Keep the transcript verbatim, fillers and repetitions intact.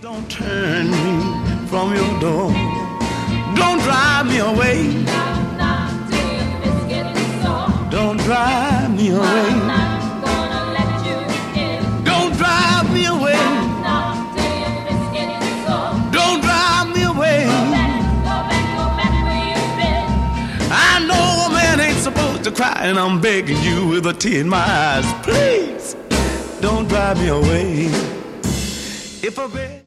Don't turn me from your door. Don't drive me away. Don't drive me away. Don't drive me away. Don't drive me away. I know a man ain't supposed to cry, and I'm begging you with a tear in my eyes, please don't drive me away. If a bed